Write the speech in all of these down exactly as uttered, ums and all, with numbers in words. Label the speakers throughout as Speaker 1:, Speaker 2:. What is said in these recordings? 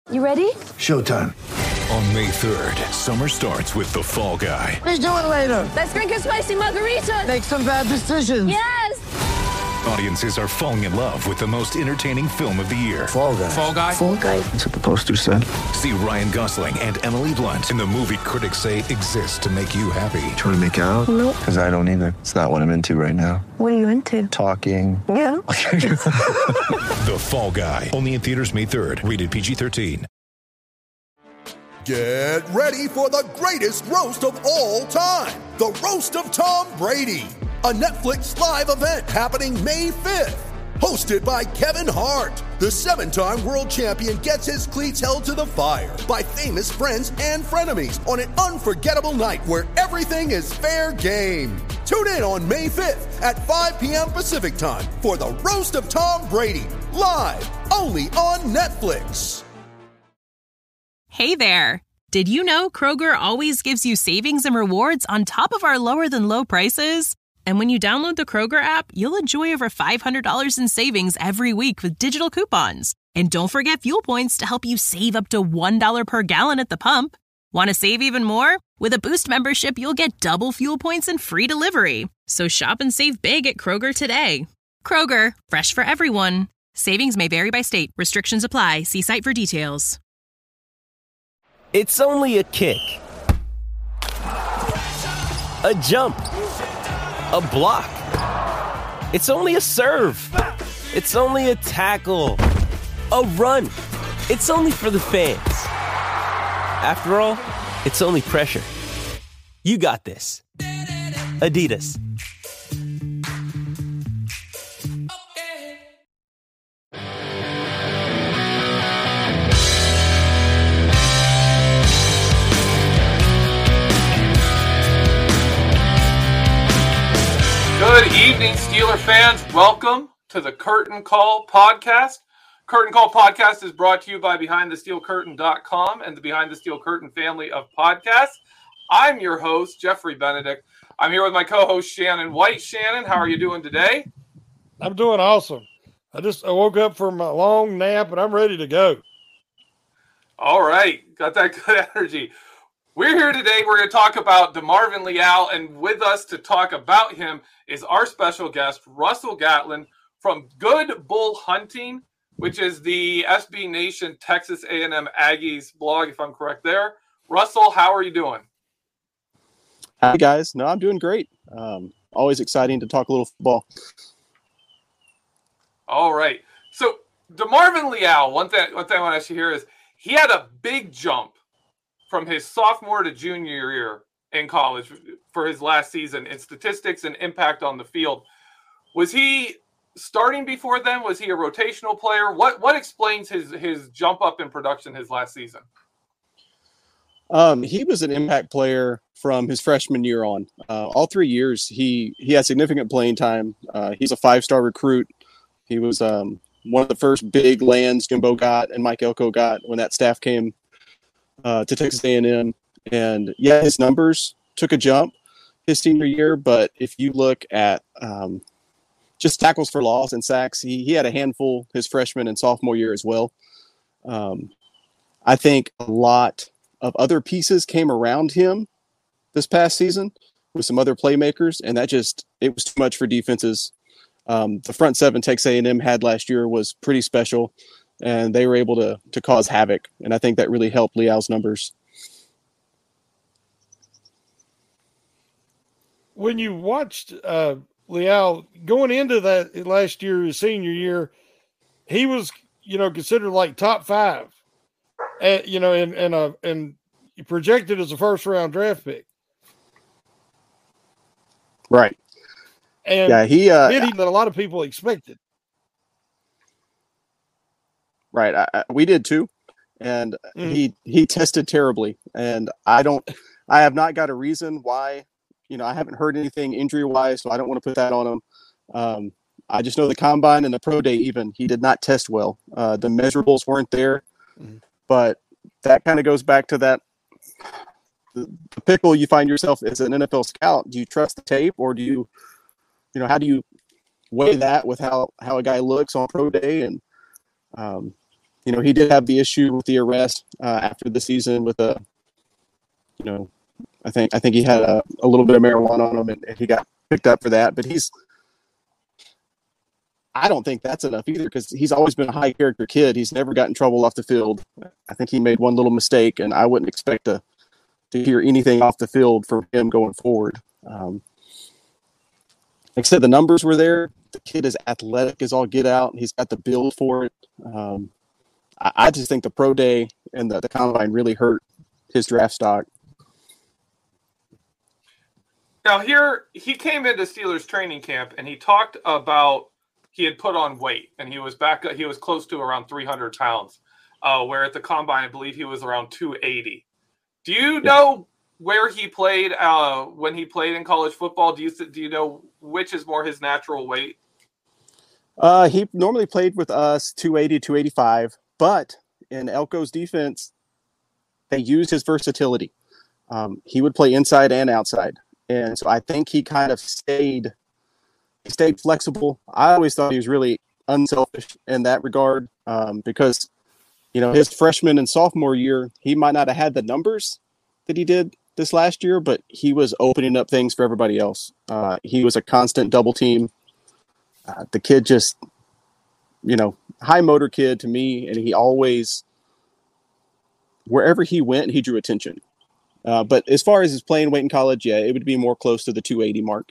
Speaker 1: You ready?
Speaker 2: Showtime.
Speaker 3: On May third, summer starts with The Fall Guy.
Speaker 2: Let's do it later.
Speaker 1: Let's drink a spicy margarita.
Speaker 2: Make some bad decisions.
Speaker 1: Yes!
Speaker 3: Audiences are falling in love with the most entertaining film of the year.
Speaker 2: Fall Guy.
Speaker 3: Fall Guy?
Speaker 1: Fall Guy.
Speaker 2: That's what the poster said.
Speaker 3: See Ryan Gosling and Emily Blunt in the movie critics say exists to make you happy.
Speaker 2: Trying to make it out?
Speaker 1: Nope.
Speaker 2: Because I don't either. It's not what I'm into right now.
Speaker 1: What are you into?
Speaker 2: Talking.
Speaker 1: Yeah.
Speaker 3: The Fall Guy. Only in theaters May third. Rated P G thirteen.
Speaker 4: Get ready for the greatest roast of all time. The Roast of Tom Brady. A Netflix live event happening May fifth. Hosted by Kevin Hart. The seven-time world champion gets his cleats held to the fire by famous friends and frenemies on an unforgettable night where everything is fair game. Tune in on May fifth at five p.m. Pacific time for the Roast of Tom Brady. Live only on Netflix.
Speaker 5: Hey there! Did you know Kroger always gives you savings and rewards on top of our lower-than-low prices? And when you download the Kroger app, you'll enjoy over five hundred dollars in savings every week with digital coupons. And don't forget fuel points to help you save up to one dollar per gallon at the pump. Want to save even more? With a Boost membership, you'll get double fuel points and free delivery. So shop and save big at Kroger today. Kroger, fresh for everyone. Savings may vary by state. Restrictions apply. See site for details.
Speaker 6: It's only a kick, a jump, a block. It's only a serve. It's only a tackle, a run. It's only for the fans. After all, it's only pressure. You got this. Adidas.
Speaker 7: Good evening, Steeler fans. Welcome to the Curtain Call podcast. Curtain Call podcast is brought to you by behind the steel curtain dot com and the Behind the Steel Curtain family of podcasts. I'm your host, Jeffrey Benedict. I'm here with my co-host, Shannon White. Shannon, how are you doing today?
Speaker 8: I'm doing awesome. I just I woke up from a long nap, and I'm ready to go.
Speaker 7: All right. Got that good energy. We're here today. We're going to talk about DeMarvin Leal, and with us to talk about him is our special guest, Russell Gatlin from Good Bull Hunting, which is the S B Nation Texas A and M Aggies blog, if I'm correct there. Russell, how are you doing?
Speaker 9: Hi, guys. No, I'm doing great. Um, always exciting to talk a little football.
Speaker 7: All right. So DeMarvin Leal, one thing, one thing I want to ask you here is he had a big jump from his sophomore to junior year in college for his last season in statistics and impact on the field. Was he starting before then? Was he a rotational player? What what explains his his jump up in production his last season?
Speaker 9: Um, he was an impact player from his freshman year on. Uh, all three years, he he had significant playing time. Uh, he's a five-star recruit. He was um, one of the first big lands Jimbo got and Mike Elko got when that staff came Uh, to Texas A and M, and yeah, his numbers took a jump his senior year. But if you look at um, just tackles for loss and sacks, he he had a handful his freshman and sophomore year as well. Um, I think a lot of other pieces came around him this past season with some other playmakers, and that just it was too much for defenses. Um, the front seven Texas A and M had last year was pretty special, and they were able to to cause havoc. And I think that really helped Leal's numbers.
Speaker 8: When you watched uh, Leal going into that last year, his senior year, he was, you know, considered like top five, uh, you know, and and uh, and projected as a first round draft pick.
Speaker 9: Right.
Speaker 8: And
Speaker 9: yeah, he uh,
Speaker 8: that a lot of people expected.
Speaker 9: Right. I, I, we did too. And mm. he, he tested terribly. And I don't, I have not got a reason why, you know, I haven't heard anything injury wise, so I don't want to put that on him. Um, I just know the combine and the pro day, even he did not test well. Uh, the measurables weren't there, mm. but that kind of goes back to that, the, the pickle you find yourself as an N F L scout. Do you trust the tape, or do you, you know, how do you weigh that with how, how a guy looks on pro day? And, um, you know, he did have the issue with the arrest uh, after the season with a, you know, I think I think he had a, a little bit of marijuana on him, and, and he got picked up for that. But he's, I don't think that's enough either, because he's always been a high character kid. He's never gotten in trouble off the field. I think he made one little mistake, and I wouldn't expect to to hear anything off the field from him going forward. Um, like I said, the numbers were there. The kid is athletic as all get out. He's got the build for it. Um, I, I just think the pro day and the, the combine really hurt his draft stock.
Speaker 7: Now here, he came into Steelers training camp and he talked about he had put on weight and he was back. He was close to around three hundred pounds, uh, where at the combine, I believe he was around two eighty. Do you know where he played uh, when he played in college football? Do you do you know which is more his natural weight?
Speaker 9: Uh, he normally played with us two eighty, two eighty-five, but in Elko's defense, they used his versatility. Um, he would play inside and outside. And so I think he kind of stayed, he stayed flexible. I always thought he was really unselfish in that regard, um, because, you know, his freshman and sophomore year, he might not have had the numbers that he did this last year, but he was opening up things for everybody else. Uh, he was a constant double team. Uh, the kid just, you know, high motor kid to me, and he always, wherever he went, he drew attention. Uh, but as far as his playing weight in college, yeah, it would be more close to the two eighty mark.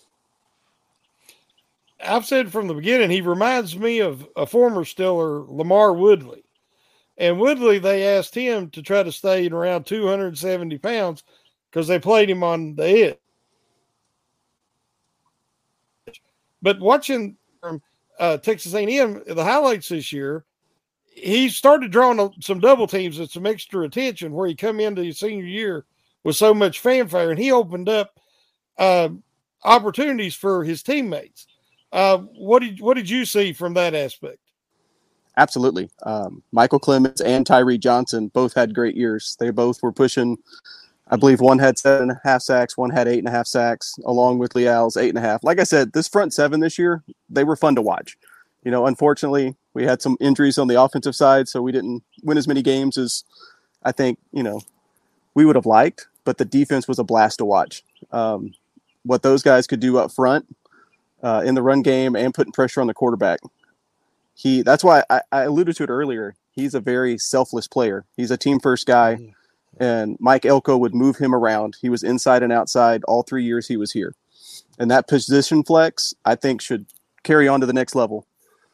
Speaker 8: I've said from the beginning, he reminds me of a former Steeler, Lamar Woodley. And Woodley, they asked him to try to stay at around two hundred seventy pounds because they played him on the edge. But watching from uh, Texas A and M, the highlights this year, he started drawing some double teams and some extra attention where he come into his senior year with so much fanfare, and he opened up uh, opportunities for his teammates. Uh, what did what did you see from that aspect?
Speaker 9: Absolutely. Um, Michael Clemens and Tyree Johnson both had great years. They both were pushing, I believe one had seven and a half sacks, one had eight and a half sacks, along with Leal's eight and a half. Like I said, this front seven this year, they were fun to watch. You know, unfortunately, we had some injuries on the offensive side, so we didn't win as many games as I think, you know, we would have liked, but the defense was a blast to watch. Um, what those guys could do up front uh, in the run game and putting pressure on the quarterback. He, that's why I, I alluded to it earlier. He's a very selfless player. He's a team first guy, and Mike Elko would move him around. He was inside and outside all three years he was here. And that position flex, I think, should carry on to the next level.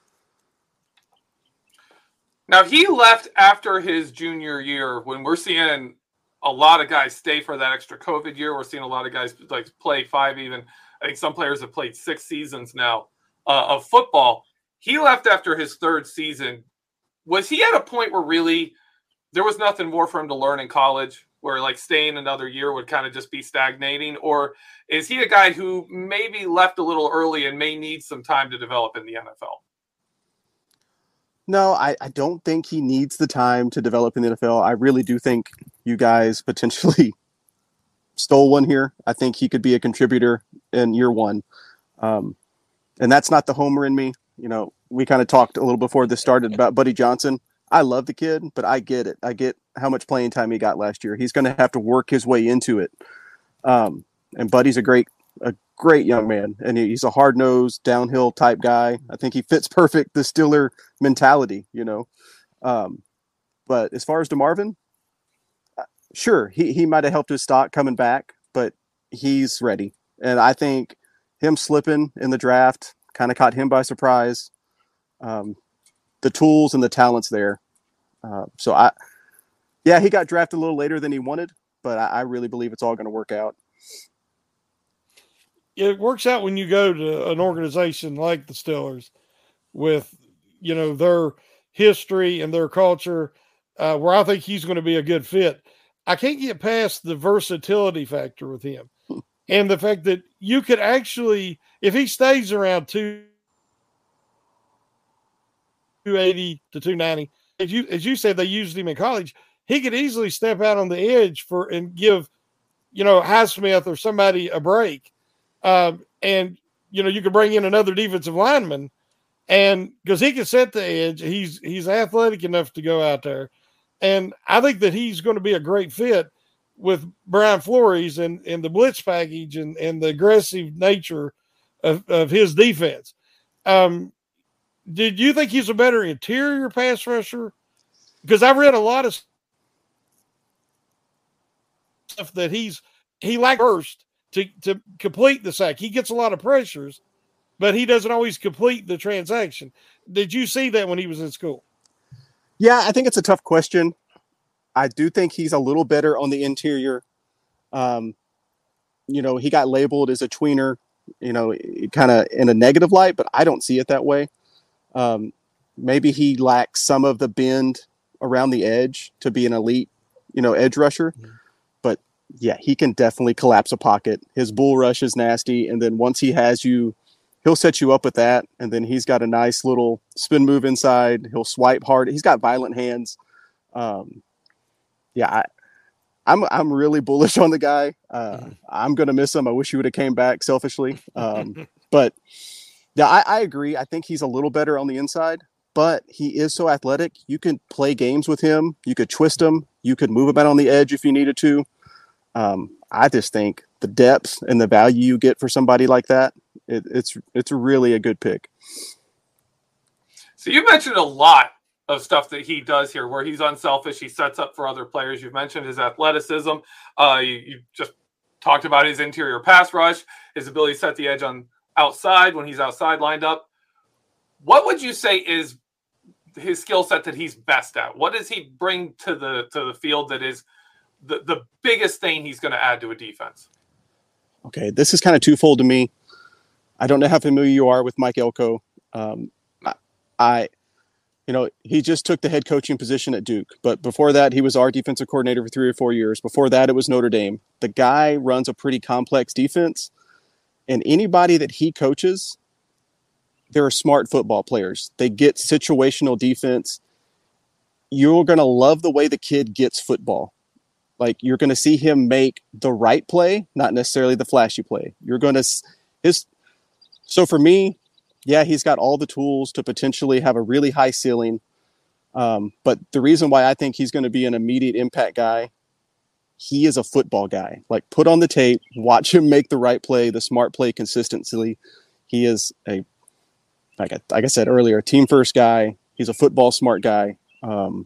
Speaker 7: Now, he left after his junior year when we're seeing a lot of guys stay for that extra COVID year. We're seeing a lot of guys like play five even. I think some players have played six seasons now uh, of football. He left after his third season. Was he at a point where really there was nothing more for him to learn in college, where like staying another year would kind of just be stagnating? Or is he a guy who maybe left a little early and may need some time to develop in the N F L?
Speaker 9: No, I, I don't think he needs the time to develop in the N F L. I really do think you guys potentially stole one here. I think he could be a contributor in year one. Um, and that's not the homer in me. You know, we kind of talked a little before this started about Buddy Johnson. I love the kid, but I get it. I get how much playing time he got last year. He's going to have to work his way into it. Um, and Buddy's a great a great young man, and he's a hard-nosed, downhill type guy. I think he fits perfect the Steeler mentality, you know. Um, but as far as DeMarvin, sure, he, he might have helped his stock coming back, but he's ready. And I think him slipping in the draft kind of caught him by surprise. Um, the tools and the talent's there. Uh, so, I, yeah, he got drafted a little later than he wanted, but I, I really believe it's all going to work out.
Speaker 8: It works out when you go to an organization like the Steelers with, you know, their history and their culture, uh, where I think he's going to be a good fit. I can't get past the versatility factor with him and the fact that you could actually, if he stays around two eighty to two ninety, as you, as you said, they used him in college, he could easily step out on the edge for, and give, you know, Highsmith or somebody a break. Um, and, you know, you could bring in another defensive lineman And because he can set the edge, he's he's athletic enough to go out there. And I think that he's going to be a great fit with Brian Flores and, and the blitz package and, and the aggressive nature of, of his defense. Um, did you think he's a better interior pass rusher? Because I've read a lot of stuff that he's he lacks burst to, to complete the sack. He gets a lot of pressures, but he doesn't always complete the transaction. Did you see that when he was in school?
Speaker 9: Yeah, I think it's a tough question. I do think he's a little better on the interior. Um, you know, he got labeled as a tweener, you know, kind of in a negative light, but I don't see it that way. Um, maybe he lacks some of the bend around the edge to be an elite, you know, edge rusher. Mm-hmm. But yeah, he can definitely collapse a pocket. His bull rush is nasty. And then once he has you, he'll set you up with that. And then he's got a nice little spin move inside. He'll swipe hard. He's got violent hands. Um, yeah, I, I'm, I'm really bullish on the guy. Uh, mm-hmm. I'm going to miss him. I wish he would have came back selfishly. Um, but yeah, I, I agree. I think he's a little better on the inside, but he is so athletic. You can play games with him. You could twist him. You could move him out on the edge if you needed to. Um, I just think the depth and the value you get for somebody like that, it, it's it's really a good pick.
Speaker 7: So you mentioned a lot of stuff that he does here where he's unselfish. He sets up for other players. You've mentioned his athleticism. Uh, you, you just talked about his interior pass rush, his ability to set the edge on outside when he's outside lined up. What would you say is his skill set that he's best at? What does he bring to the to the field that is the, the biggest thing he's going to add to a defense?
Speaker 9: Okay, this is kind of twofold to me. I don't know how familiar you are with Mike Elko. Um, I, I, you know, he just took the head coaching position at Duke, but before that, he was our defensive coordinator for three or four years. Before that, it was Notre Dame. The guy runs a pretty complex defense, and anybody that he coaches, they're smart football players. They get situational defense. You're going to love the way the kid gets football. Like, you're going to see him make the right play, not necessarily the flashy play. You're going to his. So for me, yeah, he's got all the tools to potentially have a really high ceiling. Um, but the reason why I think he's going to be an immediate impact guy, he is a football guy. Like, put on the tape, watch him make the right play, the smart play consistently. He is a, like I, like I said earlier, a team first guy. He's a football smart guy. Um,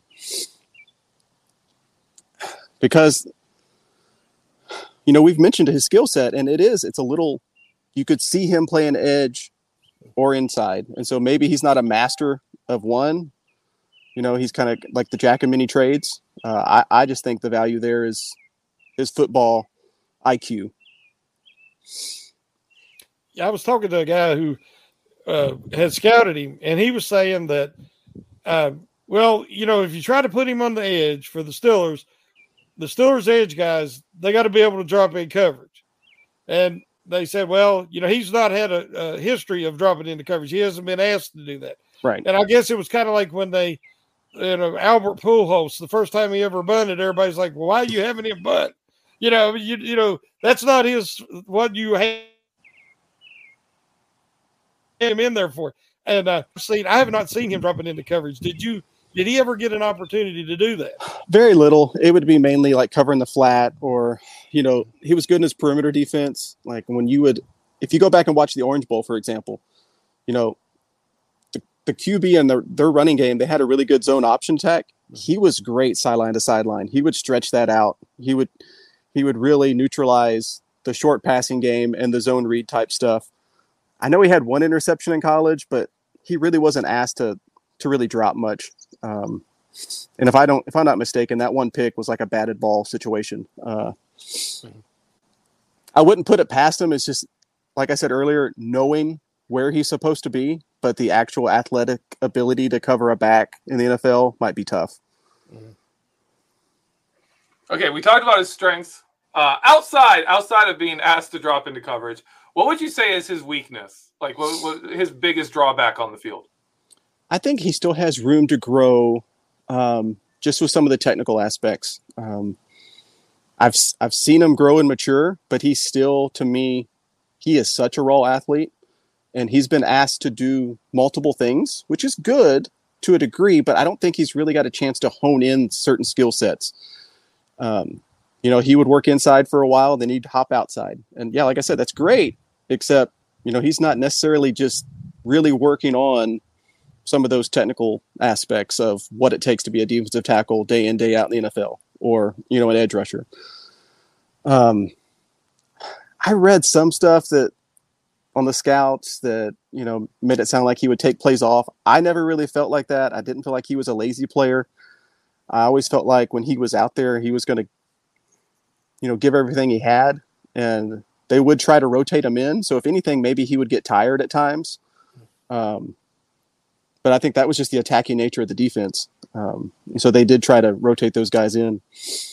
Speaker 9: because, you know, we've mentioned his skill set, and it is, it's a little, you could see him playing edge or inside. And so maybe he's not a master of one. You know, he's kind of like the jack of many trades. Uh, I, I just think the value there is his football I Q.
Speaker 8: Yeah, I was talking to a guy who uh, had scouted him, and he was saying that, uh, well, you know, if you try to put him on the edge for the Steelers, the Steelers edge guys, they got to be able to drop in coverage. And they said, well, you know, he's not had a, a history of dropping into coverage. He hasn't been asked to do that.
Speaker 9: Right.
Speaker 8: And I guess it was kind of like when they, you know, Albert Pujols, the first time he ever bunted, everybody's like, well, why are you having him bunt? You know, you, you know, that's not his, what you have him in there for. And uh, seen, I have not seen him dropping into coverage. Did you, did he ever get an opportunity to do that?
Speaker 9: Very little. It would be mainly like covering the flat, or, you know, he was good in his perimeter defense. Like when you would, if you go back and watch the Orange Bowl, for example, you know, the, the Q B and the, their running game, they had a really good zone option attack. He was great sideline to sideline. He would stretch that out. He would, he would really neutralize the short passing game and the zone read type stuff. I know he had one interception in college, but he really wasn't asked to, to really drop much. Um, and if I don't, if I'm not mistaken, that one pick was like a batted ball situation. Uh, I wouldn't put it past him. It's just, like I said earlier, knowing where he's supposed to be, but the actual athletic ability to cover a back in the N F L might be tough.
Speaker 7: Okay. We talked about his strengths, uh, outside, outside of being asked to drop into coverage. What would you say is his weakness? Like what, what his biggest drawback on the field?
Speaker 9: I think he still has room to grow, um, just with some of the technical aspects. Um, I've I've seen him grow and mature, but he's still, to me, he is such a raw athlete. and he's been asked to do multiple things, which is good to a degree, but I don't think he's really got a chance to hone in certain skill sets. Um, you know, he would work inside for a while, then he'd hop outside. And yeah, like I said, that's great, except, you know, he's not necessarily just really working on some of those technical aspects of what it takes to be a defensive tackle day in, day out in the N F L, or, you know, an edge rusher. Um, I read some stuff that on the scouts that, you know, made it sound like he would take plays off. I never really felt like that. I didn't feel like he was a lazy player. I always felt like when he was out there, he was going to, you know, give everything he had, and they would try to rotate him in. So if anything, maybe he would get tired at times. Um, but I think that was just the attacking nature of the defense. Um, so they did try to rotate those guys in.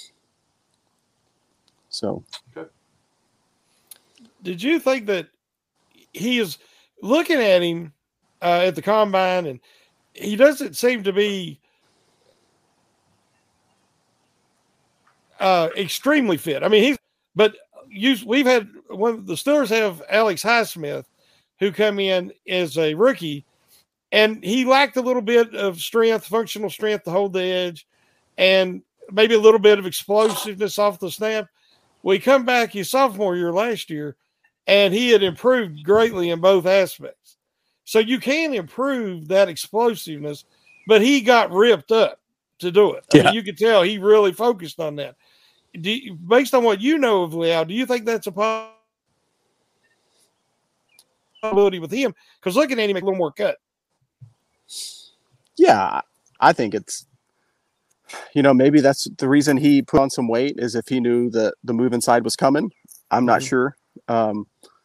Speaker 9: So.
Speaker 7: Okay.
Speaker 8: Did you think that he is looking at him uh, at the combine, and he doesn't seem to be uh, extremely fit? I mean, he's, but you, we've had one, the Steelers have Alex Highsmith, who come in as a rookie, and he lacked a little bit of strength, functional strength to hold the edge, and maybe a little bit of explosiveness off the snap. We come back his sophomore year last year, and he had improved greatly in both aspects. So you can improve that explosiveness, but he got ripped up to do it. I
Speaker 9: Yeah.
Speaker 8: mean, you could tell he really focused on that. Do you, based on what you know of Leal, do you think that's a possibility with him? Because looking at him, make a little more cut.
Speaker 9: Yeah, I think it's, you know, maybe that's the reason he put on some weight, is if he knew that the move inside was coming. I'm not
Speaker 8: Mhm.
Speaker 9: sure. Um,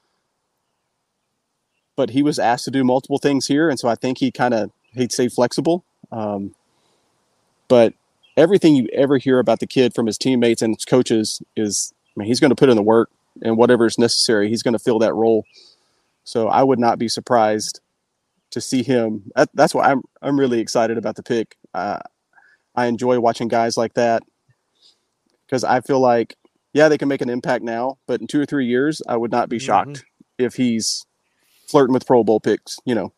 Speaker 9: but he was asked to do multiple things here, and so I think he kind of, he'd stay flexible. Um, but everything you ever hear about the kid from his teammates and his coaches is, I mean, he's going to put in the work, and whatever is necessary, he's going to fill that role. So I would not be surprised to see him. That, that's why I'm I'm really excited about the pick. Uh, I enjoy watching guys like that, because I feel like, yeah, they can make an impact now, but in two or three years, I would not be shocked
Speaker 8: Mm-hmm.
Speaker 9: if he's flirting with Pro Bowl picks, you know.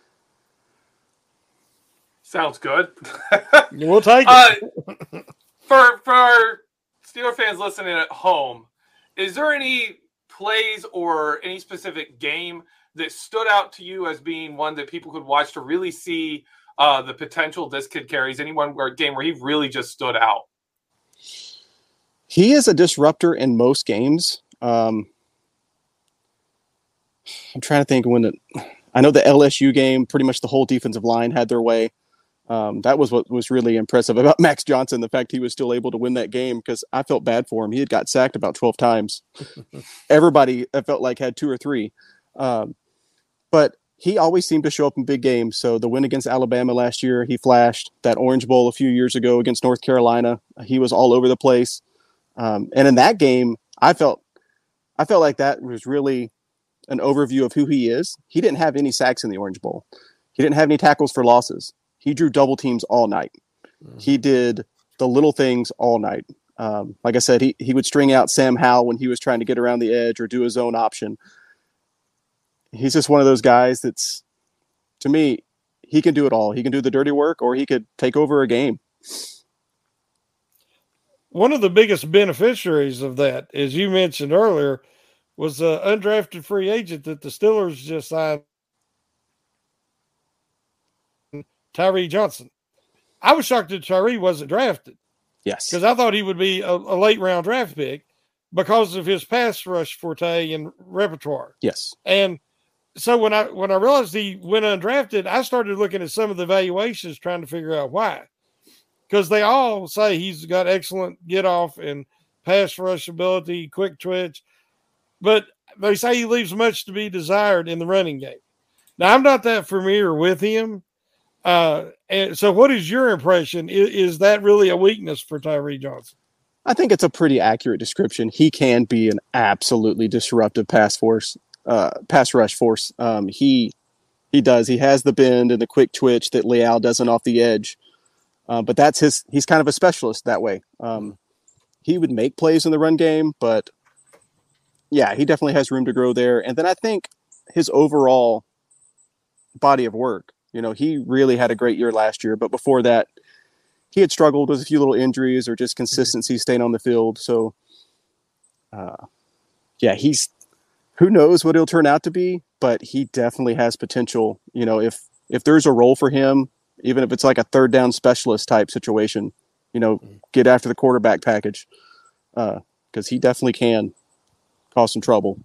Speaker 7: Sounds good.
Speaker 8: We'll take
Speaker 7: Uh,
Speaker 8: it.
Speaker 7: for for our Steeler fans listening at home, is there any plays or any specific game that stood out to you as being one that people could watch to really see uh, the potential this kid carries? Any one where, game where he really just stood out?
Speaker 9: He is a disruptor in most games. Um, I'm trying to think when it, I know the L S U game, pretty much the whole defensive line had their way. Um, that was what was really impressive about Max Johnson, the fact he was still able to win that game, because I felt bad for him. He had got sacked about twelve times. Everybody, I felt like, had two or three. Um, but he always seemed to show up in big games. So the win against Alabama last year, he flashed. That Orange Bowl a few years ago against North Carolina, he was all over the place. Um, and in that game, I felt I felt like that was really an overview of who he is. He didn't have any sacks in the Orange Bowl. He didn't have any tackles for losses. He drew double teams all night. Mm-hmm. He did the little things all night. Um, like I said, he, he would string out Sam Howell when he was trying to get around the edge or do his own option. He's just one of those guys that's, to me, he can do it all. He can do the dirty work, or he could take over a game.
Speaker 8: One of the biggest beneficiaries of that, as you mentioned earlier, was an undrafted free agent that the Steelers just signed, Tyree Johnson. I was shocked that Tyree wasn't drafted.
Speaker 9: Yes.
Speaker 8: Because I thought he would be a, a late round draft pick because of his pass rush forte and repertoire.
Speaker 9: Yes.
Speaker 8: And so when I when I realized he went undrafted, I started looking at some of the evaluations trying to figure out why. Because they all say he's got excellent get off and pass rush ability, quick twitch. But they say he leaves much to be desired in the running game. Now, I'm not that familiar with him. Uh, and so what is your impression? Is, is that really a weakness for Tyree Johnson?
Speaker 9: I think it's a pretty accurate description. He can be an absolutely disruptive pass force, uh, pass rush force. Um, he he does. He has the bend and the quick twitch that Leal doesn't off the edge. Uh, but that's his. He's kind of a specialist that way. Um, he would make plays in the run game, but yeah, he definitely has room to grow there. And then I think his overall body of work. You know, he really had a great year last year, but before that, he had struggled with a few little injuries or just consistency staying on the field. So, uh, yeah, he's who knows what he'll turn out to be, but he definitely has potential. You know, if if there's a role for him, even if it's like a third down specialist type situation, you know, get after the quarterback package, because uh, he definitely can cause some trouble.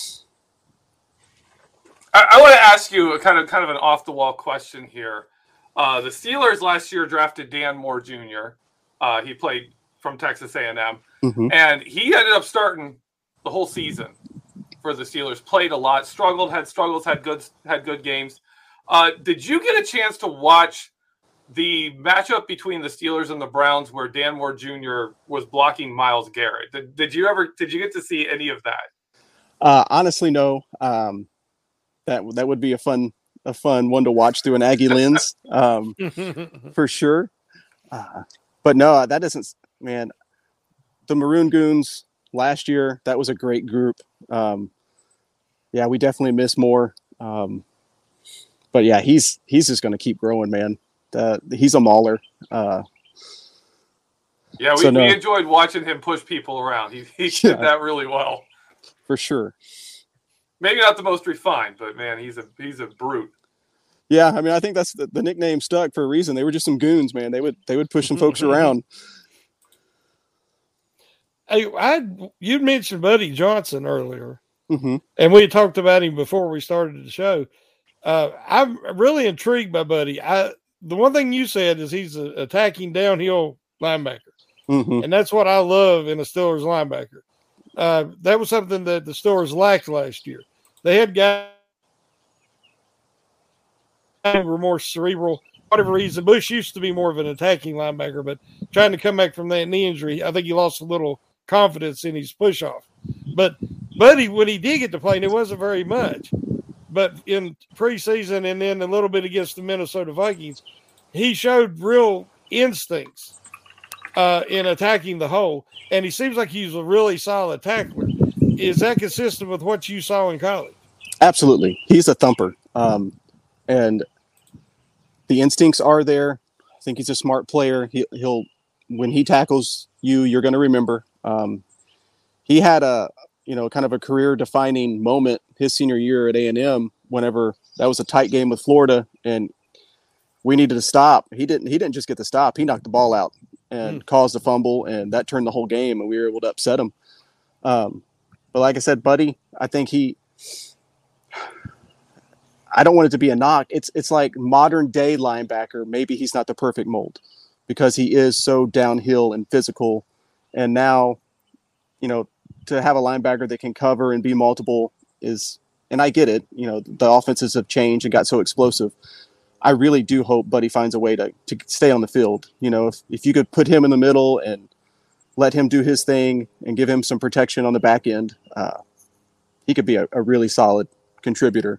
Speaker 7: I, I want to ask you a kind of kind of an off the wall question here. Uh, the Steelers last year drafted Dan Moore Junior Uh, he played from Texas A and M,
Speaker 9: mm-hmm.
Speaker 7: and he ended up starting the whole season for the Steelers. Played a lot, struggled, had struggles, had good had good games. Uh, did you get a chance to watch the matchup between the Steelers and the Browns where Dan Moore Junior was blocking Myles Garrett? Did, did you ever did you get to see any of that?
Speaker 9: Uh, honestly, no. Um, that that would be a fun a fun one to watch through an Aggie lens, um, for sure. Uh, but no, that doesn't. Man, the Maroon Goons last year, that was a great group. Um, yeah, we definitely miss Moore. Um, but yeah, he's he's just going to keep growing, man. Uh, he's a mauler. Uh,
Speaker 7: yeah, we,
Speaker 9: so no.
Speaker 7: we enjoyed watching him push people around. He he did
Speaker 9: Yeah.
Speaker 7: that really well.
Speaker 9: For sure.
Speaker 7: Maybe not the most refined, but man, he's a he's a brute.
Speaker 9: Yeah, I mean, I think that's the, the nickname stuck for a reason. They were just some goons, man. They would they would push some folks around.
Speaker 8: Hey, I you mentioned Buddy Johnson earlier,
Speaker 9: Mm-hmm.
Speaker 8: and we talked about him before we started the show. Uh, I'm really intrigued by Buddy. I the one thing you said is he's an attacking downhill linebacker,
Speaker 9: Mm-hmm.
Speaker 8: and that's what I love in a Steelers linebacker. Uh, that was something that the Steelers lacked last year. They had guys who were more cerebral. For whatever reason, Bush used to be more of an attacking linebacker, but trying to come back from that knee injury, I think he lost a little confidence in his push off. But Buddy, when he did get to play, and it wasn't very much, but in preseason and then a little bit against the Minnesota Vikings, he showed real instincts uh, in attacking the hole, and he seems like he's a really solid tackler. Is that consistent with what you saw in college?
Speaker 9: Absolutely. He's a thumper. Um, and the instincts are there. I think he's a smart player. He, he'll, when he tackles you, you're going to remember. Um, he had a, you know, kind of a career defining moment his senior year at A and M, whenever that was a tight game with Florida and we needed to stop. He didn't, he didn't just get the stop. He knocked the ball out and mm. caused a fumble, and that turned the whole game, and we were able to upset him. Um, but like I said, Buddy, I think he, I don't want it to be a knock. It's, it's like modern day linebacker. Maybe he's not the perfect mold because he is so downhill and physical. And now, you know, to have a linebacker that can cover and be multiple is, and I get it, you know, the offenses have changed and got so explosive. I really do hope Buddy finds a way to, to stay on the field. You know, if, if you could put him in the middle and let him do his thing and give him some protection on the back end, uh, he could be a, a really solid contributor.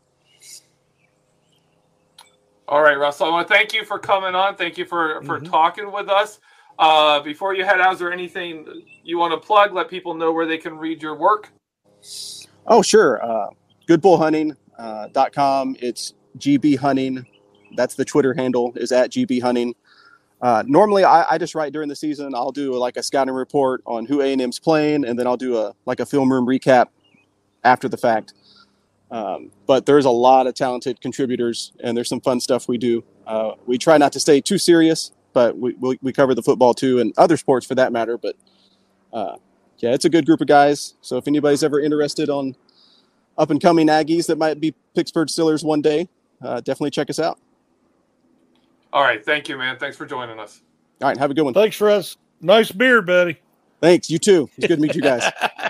Speaker 7: All right, Russell, I want to thank you for coming on. Thank you for, for mm-hmm. talking with us. Uh, before you head out, is there anything you want to plug? Let people know where they can read your work.
Speaker 9: Oh, sure. Uh, good bull hunting dot com. It's G B Hunting. That's the Twitter handle, is at G B Hunting. Uh, normally, I, I just write during the season. I'll do a, like a scouting report on who A and M's playing, and then I'll do a like a film room recap after the fact. Um, but there's a lot of talented contributors, and there's some fun stuff we do. Uh, we try not to stay too serious, but we, we we cover the football too, and other sports for that matter. But uh, yeah, it's a good group of guys. So if anybody's ever interested on up and coming Aggies that might be Pittsburgh Steelers one day, uh, definitely check us out.
Speaker 7: All right. Thank you, man. Thanks for joining us.
Speaker 9: All right. Have a good one.
Speaker 8: Thanks for us. Nice beard, buddy.
Speaker 9: Thanks. You too. It's good to meet you guys.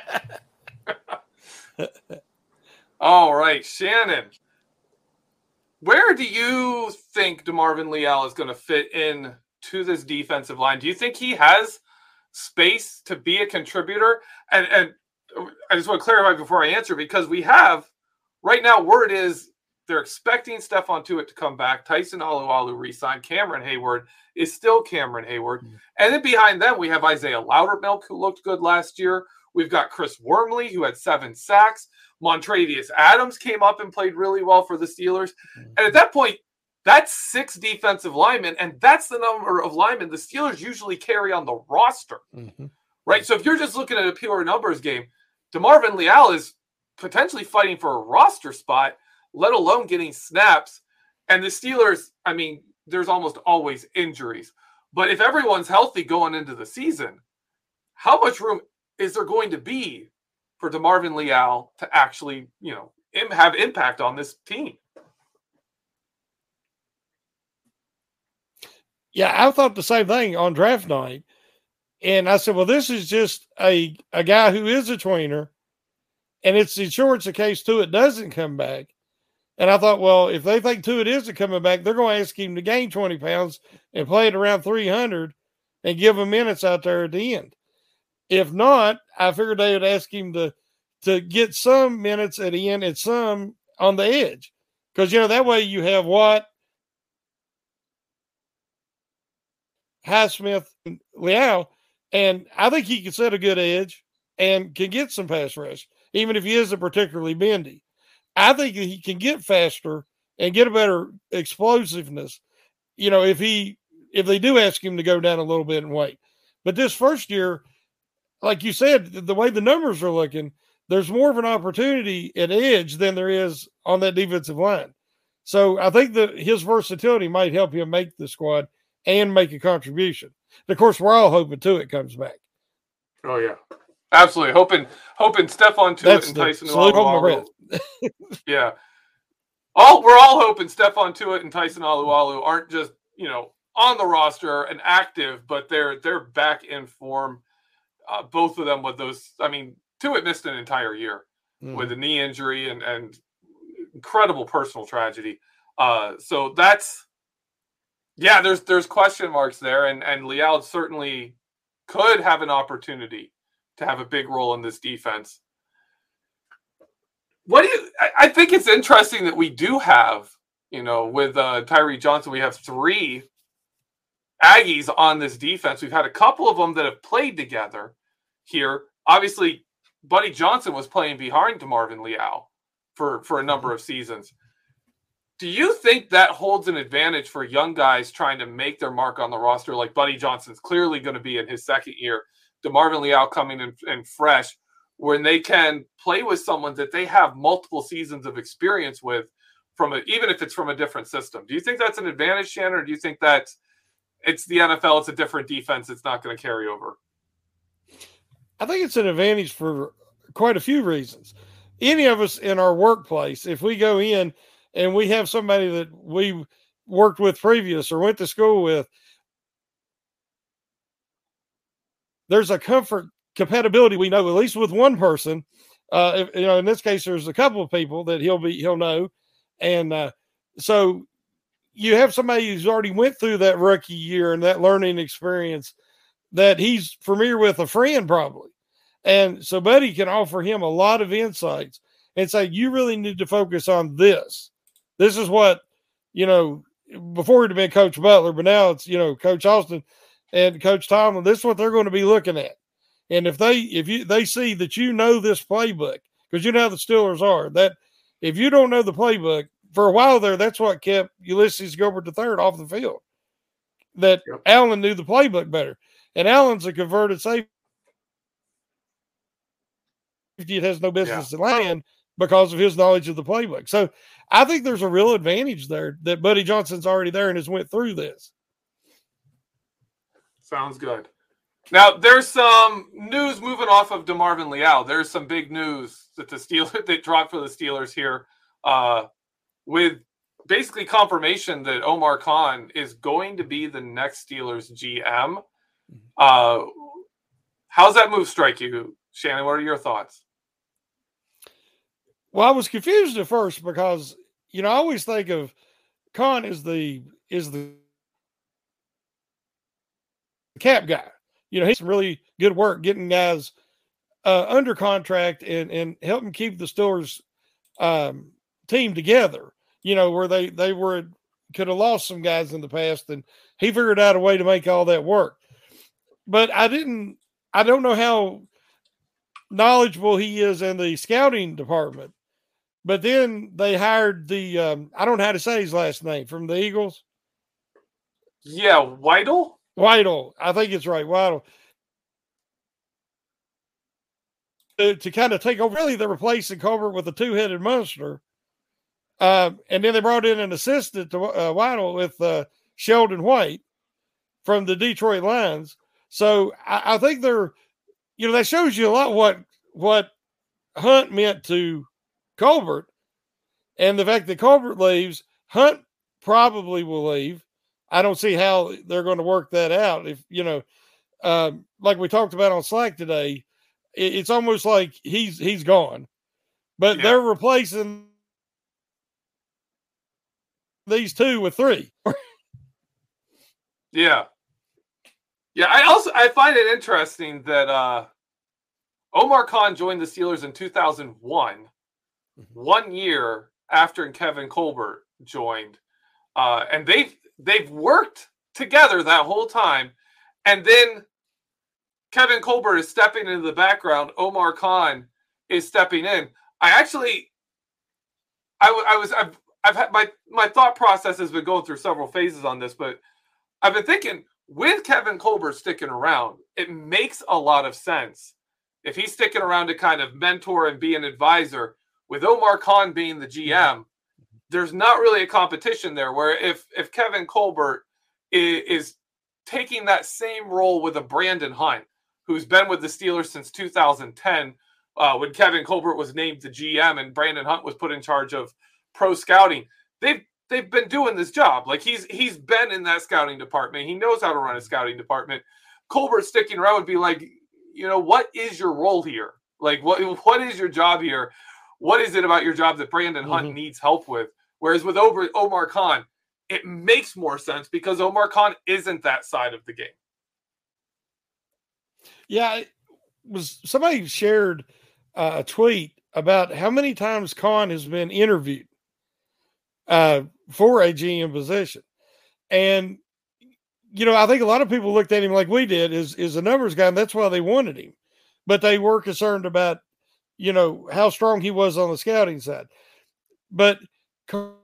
Speaker 7: All right. Shannon, where do you think DeMarvin Leal is going to fit in to this defensive line? Do you think he has space to be a contributor? And, and I just want to clarify before I answer, because we have right now word is they're expecting Stephon Tuitt to come back. Tyson Alualu re-signed. Cameron Hayward is still Cameron Hayward. Mm-hmm. And then behind them, we have Isaiah Loudermilk, who looked good last year. We've got Chris Wormley, who had seven sacks. Montravius Adams came up and played really well for the Steelers. And at that point, that's six defensive linemen, and that's the number of linemen the Steelers usually carry on the roster,
Speaker 8: Mm-hmm.
Speaker 7: right? So if you're just looking at a pure numbers game, DeMarvin Leal is potentially fighting for a roster spot, let alone getting snaps. And the Steelers, I mean, there's almost always injuries. But if everyone's healthy going into the season, how much room is there going to be for DeMarvin Leal to actually, you know, im- have impact on this team?
Speaker 8: Yeah, I thought the same thing on draft night. And I said, well, this is just a, a guy who is a tweener, and it's insurance in case Tuitt doesn't come back. And I thought, well, if they think Tuitt isn't coming back, they're going to ask him to gain twenty pounds and play it around three hundred and give him minutes out there at the end. If not, I figured they would ask him to, to get some minutes at the end and some on the edge. Because, you know, that way you have Watt, Highsmith, and Leal, and I think he can set a good edge and can get some pass rush, even if he isn't particularly bendy. I think he can get faster and get a better explosiveness, you know, if he if they do ask him to go down a little bit in weight. But this first year, like you said, the way the numbers are looking, there's more of an opportunity at edge than there is on that defensive line. So I think that his versatility might help him make the squad and make a contribution. And of course, we're all hoping Tuitt comes back.
Speaker 7: Oh, yeah. Absolutely. Hoping hoping Stephon Tuitt and Tyson Alualu. Yeah. All we're all hoping Stephon Tuitt and Tyson Alualu aren't just, you know, on the roster and active, but they're they're back in form. Uh, both of them with those. I mean, Tuitt missed an entire year mm. with a knee injury and and incredible personal tragedy. Uh, so that's yeah. There's there's question marks there, and and Leal certainly could have an opportunity to have a big role in this defense. What do you? I, I think it's interesting that we do have, you know, with uh, Tyree Johnson, we have three Aggies on this defense. We've had a couple of them that have played together here. Obviously, Buddy Johnson was playing behind DeMarvin Leal for, for a number of seasons. Do you think that holds an advantage for young guys trying to make their mark on the roster? Like Buddy Johnson's clearly going to be in his second year. DeMarvin Leal coming in, in fresh, when they can play with someone that they have multiple seasons of experience with, from a, even if it's from a different system. Do you think that's an advantage, Shannon, or do you think that it's the N F L, it's a different defense, it's not going to carry over?
Speaker 8: I think it's an advantage for quite a few reasons. Any of us in our workplace, if we go in and we have somebody that we worked with previous or went to school with, there's a comfort compatibility we know, at least with one person. Uh, if, you know, in this case, there's a couple of people that he'll be he'll know, and uh, so you have somebody who's already went through that rookie year and that learning experience that he's familiar with, a friend probably, and so Buddy can offer him a lot of insights and say, you really need to focus on this. This is what, you know, before it had been Coach Butler, but now it's, you know, Coach Austin and Coach Tomlin. This is what they're going to be looking at. And if they if you they see that you know this playbook, because you know how the Steelers are, that if you don't know the playbook, for a while there, that's what kept Ulysses Gilbert the third off the field. That yep. Allen knew the playbook better. And Allen's a converted safety. It has no business yeah. in land because of his knowledge of the playbook. So I think there's a real advantage there that Buddy Johnson's already there and has went through this.
Speaker 7: Sounds good. Now, there's some news moving off of DeMarvin Leal. There's some big news that the Steelers that dropped for the Steelers here, uh, with basically confirmation that Omar Khan is going to be the next Steelers G M. Uh, how's that move strike you, Shannon? What are your thoughts?
Speaker 8: Well, I was confused at first because, you know, I always think of Khan as the is the cap guy. You know, he's some really good work getting guys uh, under contract and, and helping keep the Steelers um, team together, you know, where they, they were could have lost some guys in the past, and he figured out a way to make all that work. But I didn't – I don't know how knowledgeable he is in the scouting department. But then they hired the, um, I don't know how to say his last name, from the Eagles.
Speaker 7: Yeah, Weidel?
Speaker 8: Weidel. I think it's right, Weidel. To, to kind of take over. Really, they're replacing Colbert with a two-headed monster. Uh, and then they brought in an assistant to uh, Weidel with uh, Sheldon White from the Detroit Lions. So I, I think they're, you know, that shows you a lot what what Hunt meant to Colbert, and the fact that Colbert leaves, Hunt probably will leave. I don't see how they're going to work that out. If you know, um, like we talked about on Slack today, it, it's almost like he's he's gone, but yeah. They're replacing these two with three.
Speaker 7: yeah. Yeah, I also I find it interesting that uh, Omar Khan joined the Steelers in two thousand one, mm-hmm. one year after Kevin Colbert joined, uh, and they've they've worked together that whole time, and then Kevin Colbert is stepping into the background. Omar Khan is stepping in. I actually, I, I was I've I've had my my thought process has been going through several phases on this, but I've been thinking. With Kevin Colbert sticking around, it makes a lot of sense. If he's sticking around to kind of mentor and be an advisor, with Omar Khan being the G M, there's not really a competition there. Where if if Kevin Colbert is, is taking that same role with a Brandon Hunt, who's been with the Steelers since two thousand ten, uh, when Kevin Colbert was named the G M and Brandon Hunt was put in charge of pro scouting, they've They've been doing this job. Like he's he's been in that scouting department. He knows how to run a scouting department. Colbert sticking around would be like, you know, what is your role here? Like, what what is your job here? What is it about your job that Brandon mm-hmm. Hunt needs help with? Whereas with Omar Khan, it makes more sense because Omar Khan isn't that side of the game.
Speaker 8: Yeah, it was somebody shared uh, a tweet about how many times Khan has been interviewed uh, for a G M position. And, you know, I think a lot of people looked at him like we did is, is a numbers guy, and that's why they wanted him. But they were concerned about, you know, how strong he was on the scouting side. But Khan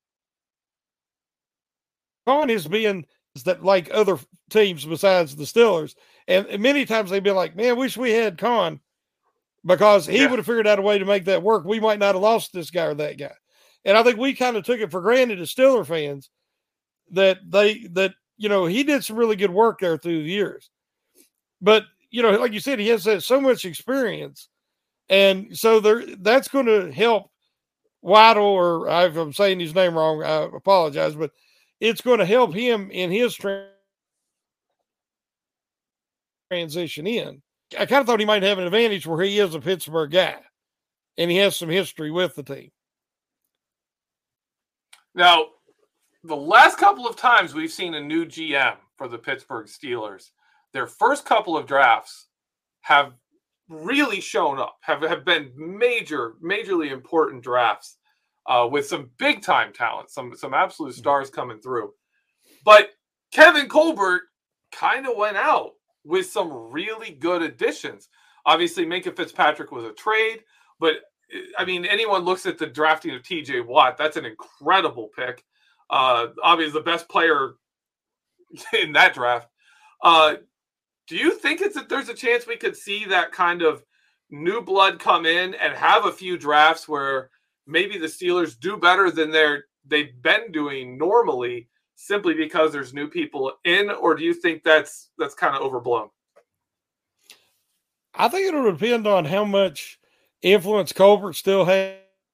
Speaker 8: is being that like other teams besides the Steelers. And many times they'd be like, man, wish we had Khan because he yeah. would have figured out a way to make that work. We might not have lost this guy or that guy. And I think we kind of took it for granted as Steeler fans that they, that, you know, he did some really good work there through the years. But, you know, like you said, he has so much experience. And so there, that's going to help Weidel, or if I'm saying his name wrong, I apologize, but it's going to help him in his tra- transition in. I kind of thought he might have an advantage where he is a Pittsburgh guy and he has some history with the team.
Speaker 7: Now, the last couple of times we've seen a new G M for the Pittsburgh Steelers, their first couple of drafts have really shown up, have, have been major, majorly important drafts uh, with some big-time talent, some, some absolute stars coming through. But Kevin Colbert kind of went out with some really good additions. Obviously, Minkah Fitzpatrick was a trade, but, I mean, anyone looks at the drafting of T J Watt, that's an incredible pick. Uh, obviously, the best player in that draft. Uh, do you think it's that there's a chance we could see that kind of new blood come in and have a few drafts where maybe the Steelers do better than they're they've been doing normally simply because there's new people in, or do you think that's that's kind of overblown?
Speaker 8: I think it'll depend on how much influence Colbert still has.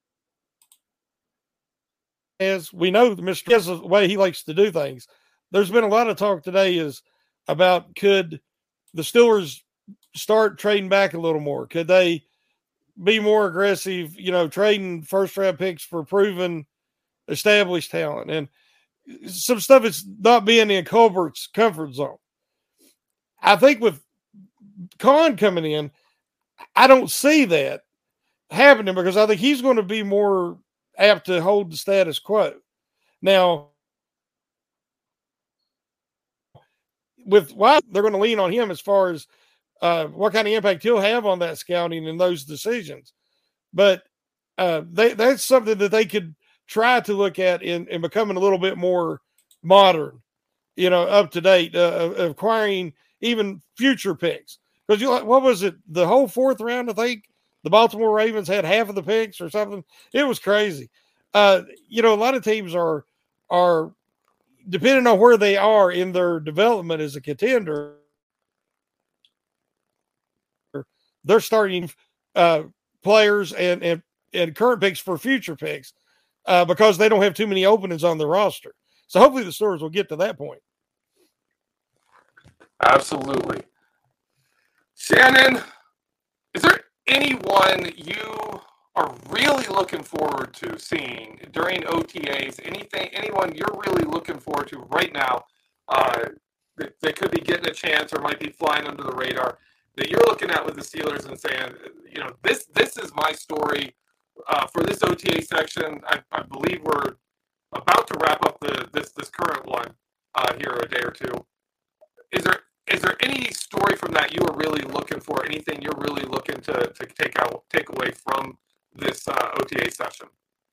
Speaker 8: As we know, Mister has the way he likes to do things. There's been a lot of talk today is about could the Steelers start trading back a little more? Could they be more aggressive, you know, trading first round picks for proven established talent and some stuff that's not being in Colbert's comfort zone. I think with Khan coming in, I don't see that happening because I think he's going to be more apt to hold the status quo. Now, with why they're going to lean on him as far as uh, what kind of impact he'll have on that scouting and those decisions. But uh, they, that's something that they could try to look at in, in becoming a little bit more modern, you know, up to date, uh, acquiring even future picks. Because you what was it? The whole fourth round, I think the Baltimore Ravens had half of the picks or something. It was crazy. Uh, you know, a lot of teams are are depending on where they are in their development as a contender. They're starting uh, players and, and and current picks for future picks uh, because they don't have too many openings on the roster. So hopefully the Steelers will get to that point.
Speaker 7: Absolutely. Shannon, is there anyone you are really looking forward to seeing during O T As? Anything, anyone you're really looking forward to right now uh, that they could be getting a chance or might be flying under the radar that you're looking at with the Steelers and saying, you know, this this is my story uh, for this O T A section. I, I believe we're about to wrap up the this this current one uh, here a day or two. Is there is there any story from that you are really looking for? Anything you're really looking to to take out take away from this uh, O T A session?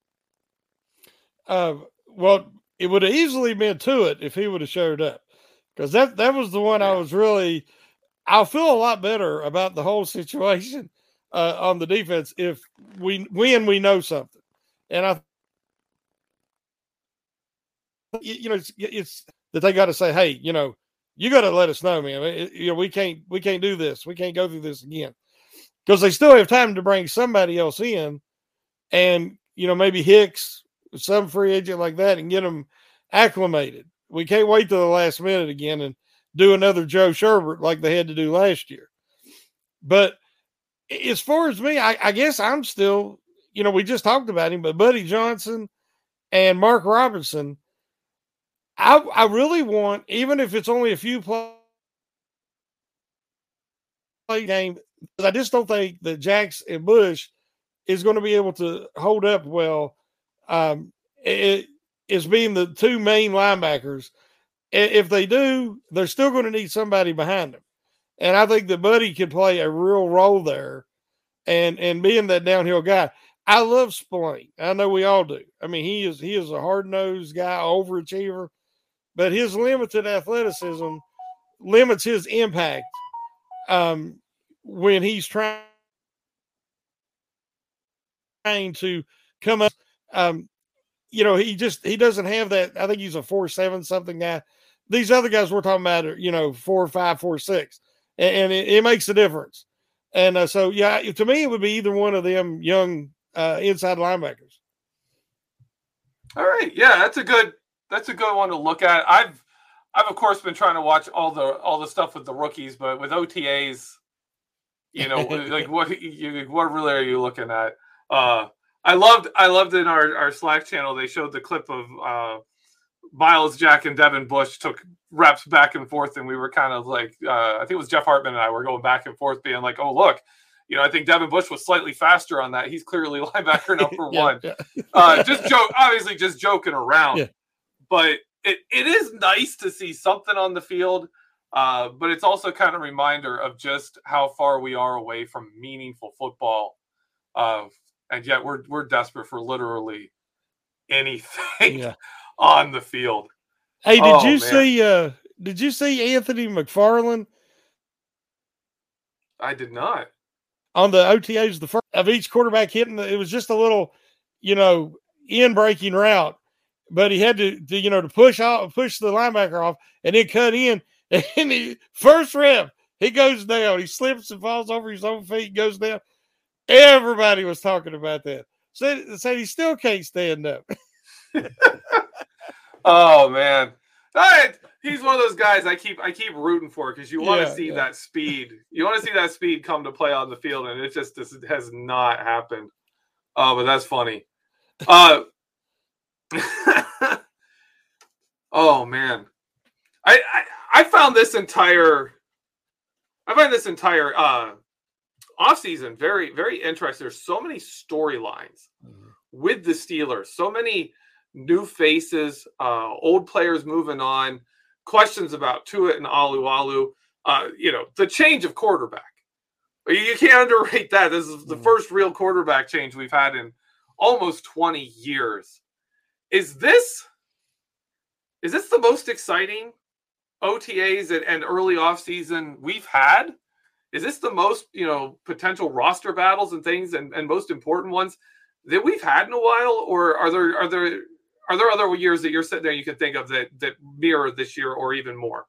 Speaker 8: Uh, well, it would have easily been Tuitt if he would have showed up, because that that was the one I was really. I'll feel a lot better about the whole situation uh, on the defense if we when we know something, and I. You know, it's, it's that they got to say, hey, you know, you got to let us know, man. It, you know, we can't, we can't do this. We can't go through this again, because they still have time to bring somebody else in, and you know, maybe Hicks, some free agent like that, and get them acclimated. We can't wait till the last minute again and do another Joe Sherbert like they had to do last year. But as far as me, I, I guess I'm still, you know, we just talked about him, but Buddy Johnson and Mark Robinson. I, I really want, even if it's only a few play, play game, I just don't think that Jax and Bush is going to be able to hold up well um, it, as being the two main linebackers. If they do, they're still going to need somebody behind them. And I think that Buddy can play a real role there and, and being that downhill guy. I love Spillane. I know we all do. I mean, he is he is a hard-nosed guy, overachiever. But his limited athleticism limits his impact um, when he's trying to come up. Um, you know, he just he doesn't have that. I think he's a four seven something guy. These other guys we're talking about are, you know, four five, four six, and, and it, it makes a difference. And uh, so, yeah, to me, it would be either one of them young uh, inside linebackers.
Speaker 7: All right, yeah, that's a good. That's a good one to look at. I've, I've of course been trying to watch all the all the stuff with the rookies, but with O T As, you know, like what you what really are you looking at? Uh, I loved I loved in our, our Slack channel they showed the clip of uh, Myles Jack and Devin Bush took reps back and forth, and we were kind of like uh, I think it was Jeff Hartman and I were going back and forth, being like, oh look. You know, I think Devin Bush was slightly faster on that. He's clearly linebacker number yeah, one. Yeah. uh, just joke, obviously, just joking around. Yeah. But it, it is nice to see something on the field, uh, but it's also kind of a reminder of just how far we are away from meaningful football, uh, and yet we're we're desperate for literally anything yeah. on the field.
Speaker 8: Hey, did oh, you man. see? Uh, did you see Anthony McFarland?
Speaker 7: I did not.
Speaker 8: On the O T As, the first of each quarterback hitting, the, it was just a little, you know, in breaking route. But he had to, to, you know, to push off, push the linebacker off, and then cut in. And he first rep, he goes down. He slips and falls over his own feet, goes down. Everybody was talking about that. Said, said he still can't stand up.
Speaker 7: Oh man, all right. He's one of those guys I keep I keep rooting for, because you want to yeah, see yeah. that speed. You want to see that speed come to play on the field, and it just this has not happened. Oh, but that's funny. Uh. Oh man, I, I I found this entire I find this entire uh, offseason very very interesting. There's so many storylines mm-hmm. with the Steelers, so many new faces, uh, old players moving on, questions about Tuitt and Alualu. uh, you know, the change of quarterback. You can't underrate that. This is the first real quarterback change we've had in almost twenty years. Is this is this the most exciting O T As and, and early offseason we've had? Is this the most, you know, potential roster battles and things and, and most important ones that we've had in a while? Or are there are there are there other years that you're sitting there you can think of that that mirror this year or even more?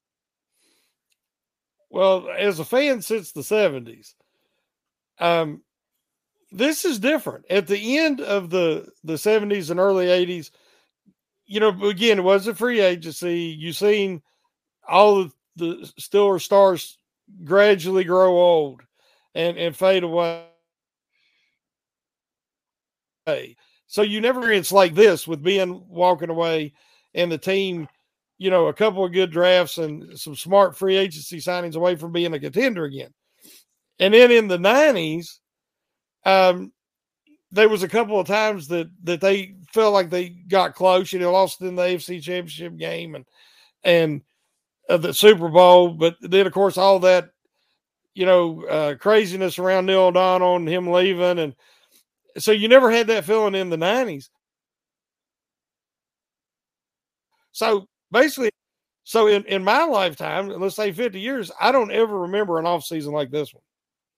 Speaker 8: Well, as a fan since the seventies, um, this is different. At the end of the, the seventies and early eighties, you know, again, it was a free agency. You've seen all of the Steelers stars gradually grow old and, and fade away. So you never experience like this with Ben walking away and the team, you know, a couple of good drafts and some smart free agency signings away from being a contender again. And then in the nineties, um, there was a couple of times that, that they felt like they got close, you know, lost in the A F C Championship game and, and uh, the Super Bowl. But then, of course, all that, you know, uh, craziness around Neil O'Donnell and him leaving. And so you never had that feeling in the nineties. So, basically, so in, in my lifetime, let's say fifty years, I don't ever remember an off season like this one.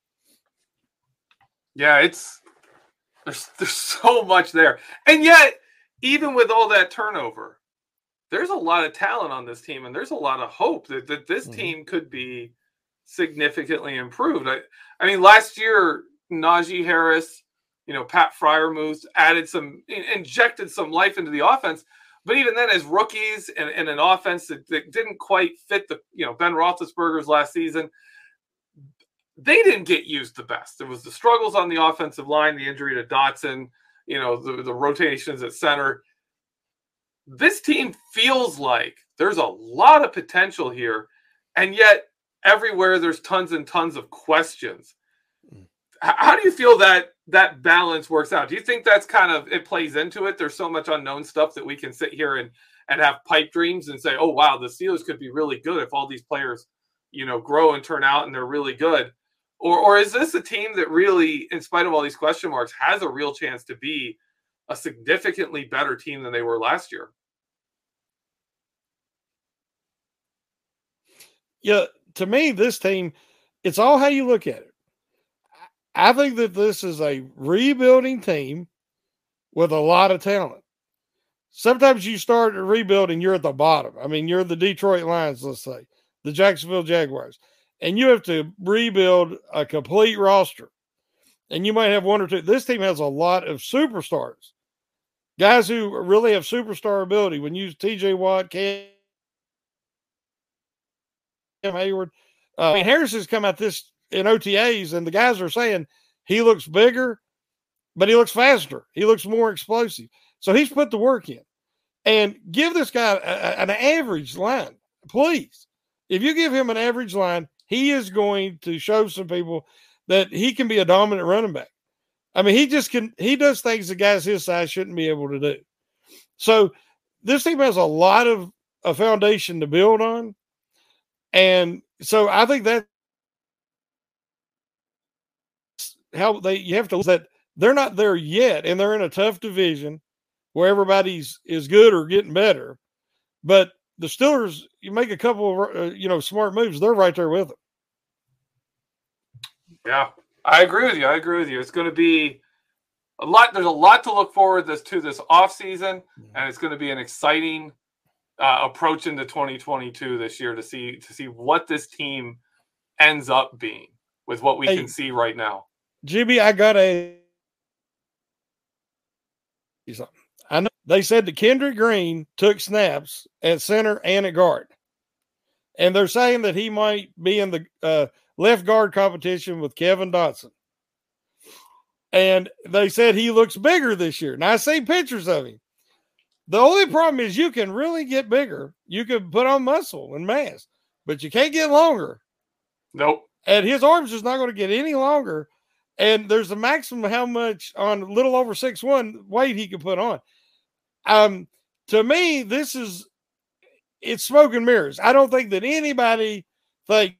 Speaker 7: Yeah, it's there's there's so much there. And yet, even with all that turnover, there's a lot of talent on this team, and there's a lot of hope that, that this mm-hmm. team could be significantly improved. I, I mean, last year, Najee Harris, you know, Pat Freiermuth added some, injected some life into the offense. But even then, as rookies and, and an offense that, that didn't quite fit the, you know, Ben Roethlisberger's last season, they didn't get used the best. There was the struggles on the offensive line, the injury to Dotson, you know, the, the rotations at center. This team feels like there's a lot of potential here, and yet everywhere there's tons and tons of questions. How do you feel that that balance works out? Do you think that's kind of, it plays into it? There's so much unknown stuff that we can sit here and, and have pipe dreams and say, oh, wow, the Steelers could be really good if all these players, you know, grow and turn out and they're really good. Or, or is this a team that really, in spite of all these question marks, has a real chance to be a significantly better team than they were last year?
Speaker 8: Yeah, to me, this team, it's all how you look at it. I think that this is a rebuilding team with a lot of talent. Sometimes you start rebuilding, you're at the bottom. I mean, you're the Detroit Lions, let's say, the Jacksonville Jaguars, and you have to rebuild a complete roster. And you might have one or two. This team has a lot of superstars, guys who really have superstar ability. When you use T J Watt, Cam Hayward, uh, I mean, Harris has come out this in O T As, and the guys are saying he looks bigger, but he looks faster. He looks more explosive. So he's put the work in. And give this guy a, a, an average line, please. If you give him an average line, he is going to show some people that he can be a dominant running back. I mean, he just can, he does things that guys his size shouldn't be able to do. So this team has a lot of a foundation to build on. And so I think that how they, you have to look at, they're not there yet, and they're in a tough division where everybody's is good or getting better. But the Steelers, you make a couple of, uh, you know, smart moves, they're right there with them.
Speaker 7: Yeah, I agree with you. I agree with you. It's going to be a lot. There's a lot to look forward this, to this offseason, and it's going to be an exciting uh, approach into twenty twenty-two this year to see to see what this team ends up being with what we hey, can see right now.
Speaker 8: Jimmy, I got a I know they said that Kendrick Green took snaps at center and at guard, and they're saying that he might be in the uh, left guard competition with Kevin Dotson. And they said he looks bigger this year. Now I see pictures of him. The only problem is you can really get bigger. You can put on muscle and mass, but you can't get longer.
Speaker 7: Nope.
Speaker 8: And his arms is not going to get any longer. And there's a maximum how much on a little over six one weight he can put on. Um, to me, this is, it's smoke and mirrors. I don't think that anybody think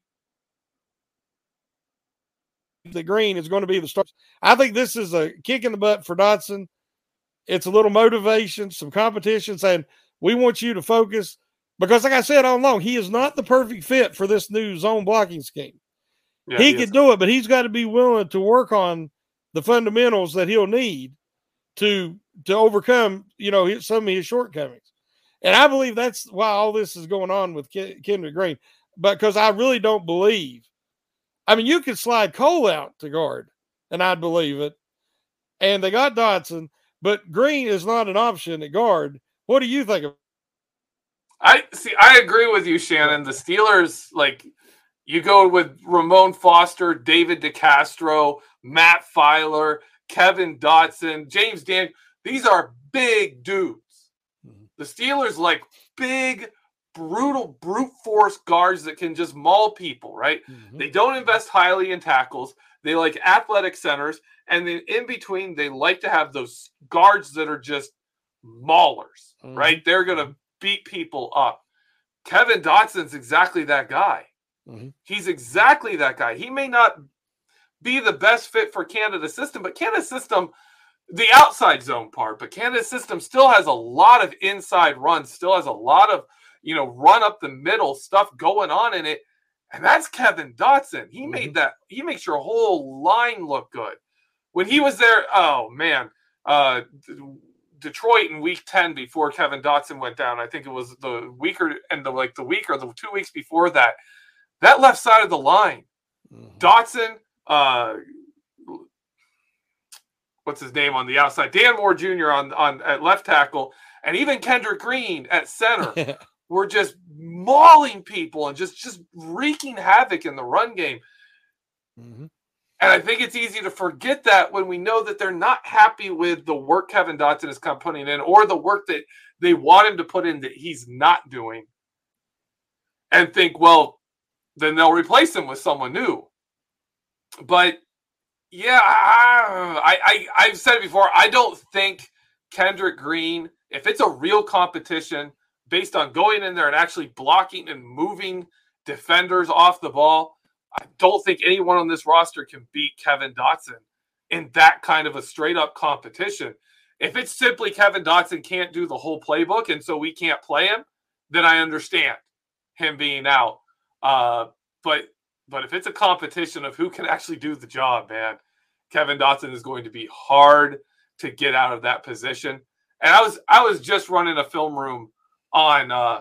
Speaker 8: that Green is going to be the starter. I think this is a kick in the butt for Dotson. It's a little motivation, some competition saying, we want you to focus. Because like I said all along, he is not the perfect fit for this new zone blocking scheme. Yeah, he, he could do it, but he's got to be willing to work on the fundamentals that he'll need to to overcome, you know, some of his shortcomings. And I believe that's why all this is going on with Kendrick Green. Because I really don't believe. I mean, you could slide Cole out to guard, and I'd believe it. And they got Dotson, but Green is not an option at guard. What do you think of?
Speaker 7: I see. I agree with you, Shannon. The Steelers, like, you go with Ramon Foster, David DeCastro, Matt Filer, Kevin Dotson, James Dan. These are big dudes. Mm-hmm. The Steelers like big, brutal, brute force guards that can just maul people, right? Mm-hmm. They don't invest highly in tackles. They like athletic centers. And then in between, they like to have those guards that are just maulers, mm-hmm. right? They're going to beat people up. Kevin Dotson's exactly that guy. Mm-hmm. He's exactly that guy. He may not be the best fit for Canada's system, but Canada's system, the outside zone part, but Canada's system still has a lot of inside runs, still has a lot of, you know, run up the middle stuff going on in it. And that's Kevin Dotson. He mm-hmm. made that, he makes your whole line look good. When he was there, oh man, uh, Detroit in week ten before Kevin Dotson went down, I think it was the week or, and the like the week or the two weeks before that, that left side of the line, mm-hmm. Dotson, uh, what's his name on the outside, Dan Moore Junior on, on at left tackle, and even Kendrick Green at center were just mauling people and just, just wreaking havoc in the run game. Mm-hmm. And I think it's easy to forget that when we know that they're not happy with the work Kevin Dotson is come putting in or the work that they want him to put in that he's not doing, and think, well, then they'll replace him with someone new. But yeah, I, I, I've said it before. I don't think Kendrick Green, if it's a real competition based on going in there and actually blocking and moving defenders off the ball, I don't think anyone on this roster can beat Kevin Dotson in that kind of a straight up competition. If it's simply Kevin Dotson can't do the whole playbook and so we can't play him, then I understand him being out. Uh, but but if it's a competition of who can actually do the job, man, Kevin Dotson is going to be hard to get out of that position. And I was I was just running a film room on uh,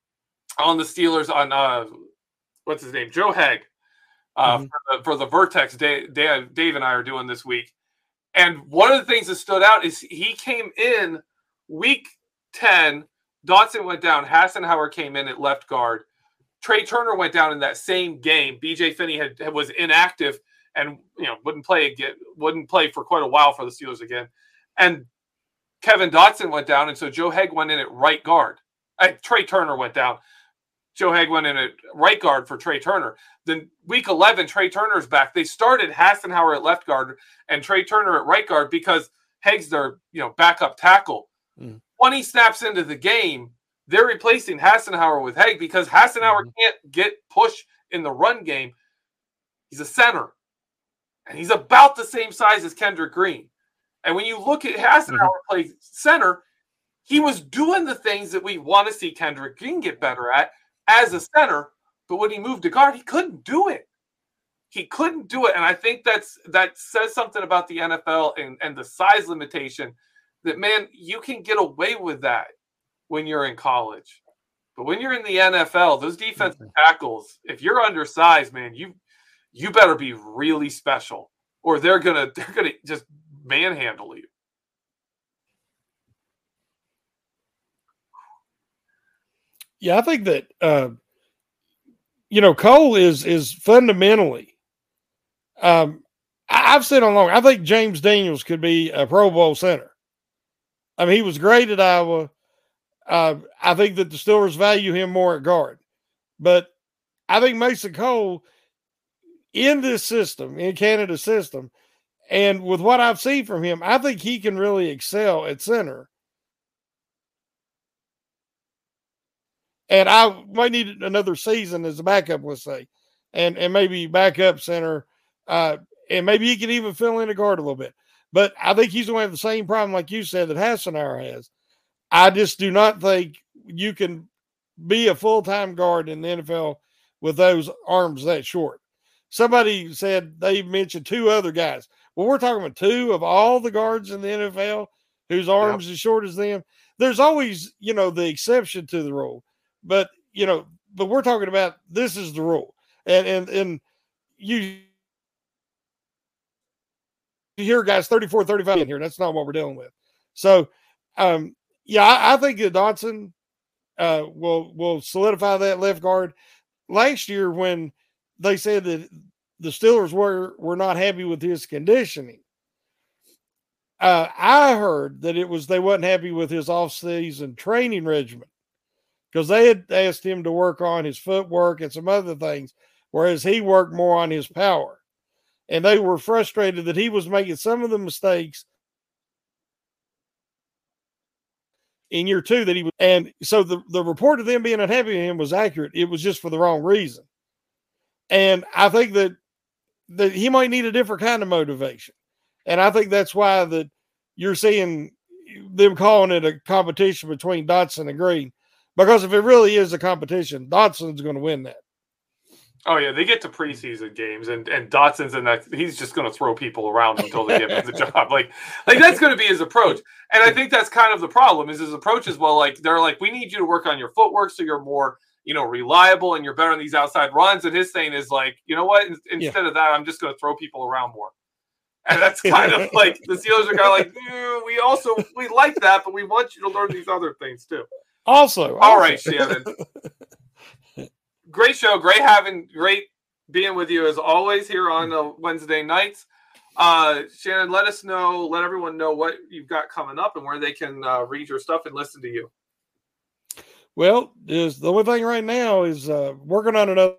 Speaker 7: on the Steelers on uh, what's his name, Joe Haeg. Uh, mm-hmm. for, the, for the Vertex, Dave, Dave, Dave and I are doing this week. And one of the things that stood out is he came in week ten. Dotson went down. Hassenauer came in at left guard. Trey Turner went down in that same game. B J Finney had, was inactive and you know wouldn't play again, wouldn't play for quite a while for the Steelers again. And Kevin Dotson went down, and so Joe Haeg went in at right guard. Uh, Trey Turner went down. Joe Haeg went in at right guard for Trey Turner. Then week eleven, Trey Turner's back. They started Hassenauer at left guard and Trey Turner at right guard because Haeg's their you know backup tackle. Mm. When he snaps into the game, they're replacing Hassenauer with Haeg because Hassenauer mm-hmm. can't get push in the run game. He's a center, and he's about the same size as Kendrick Green. And when you look at Hassenauer mm-hmm. play center, he was doing the things that we want to see Kendrick Green get better at as a center, but when he moved to guard, he couldn't do it. He couldn't do it. And I think that's that says something about the N F L and, and the size limitation that, man, you can get away with that when you're in college. But when you're in the N F L, those defensive tackles, if you're undersized, man, you you better be really special or they're gonna they're gonna just manhandle you.
Speaker 8: Yeah, I think that uh, you know Cole is is fundamentally. Um, I, I've said on long. I think James Daniels could be a Pro Bowl center. I mean, he was great at Iowa. Uh, I think that the Steelers value him more at guard, but I think Mason Cole in this system, in Canada's system, and with what I've seen from him, I think he can really excel at center. and I might need another season as a backup, let's say, and and maybe backup center, uh, and maybe he can even fill in a guard a little bit. But I think he's going to have the same problem, like you said, that Hassenauer has. I just do not think you can be a full-time guard in the N F L with those arms that short. Somebody said they mentioned two other guys. Well, we're talking about two of all the guards in the N F L whose arms yep. as short as them. There's always, you know, the exception to the rule. But, you know, but we're talking about this is the rule. And and and you, you hear guys thirty-four, thirty-five in here. That's not what we're dealing with. So, um, yeah, I, I think that Dotson uh, will will solidify that left guard. Last year when they said that the Steelers were were not happy with his conditioning, uh, I heard that it was they wasn't happy with his off-season training regimen because they had asked him to work on his footwork and some other things, whereas he worked more on his power. And they were frustrated that he was making some of the mistakes in year two that he was. And so the, the report of them being unhappy with him was accurate. It was just for the wrong reason. And I think that, that he might need a different kind of motivation. And I think that's why that you're seeing them calling it a competition between Dotson and Green. Because if it really is a competition, Dotson's going to win that.
Speaker 7: Oh, yeah, they get to preseason games, and, and Dotson's in that. He's just going to throw people around until they give him the job. Like, like that's going to be his approach. And I think that's kind of the problem is his approach is, well, like, they're like, we need you to work on your footwork so you're more, you know, reliable and you're better on these outside runs. And his thing is like, you know what? Instead yeah. of that, I'm just going to throw people around more. And that's kind of like the Steelers are kind of like, mm, we also, we like that, but we want you to learn these other things too.
Speaker 8: Also.
Speaker 7: All
Speaker 8: also.
Speaker 7: right, Shannon. Great show. Great having, great being with you as always here on uh, Wednesday nights. Uh, Shannon, let us know, let everyone know what you've got coming up and where they can uh, read your stuff and listen to you.
Speaker 8: Well, is the only thing right now is uh, working on another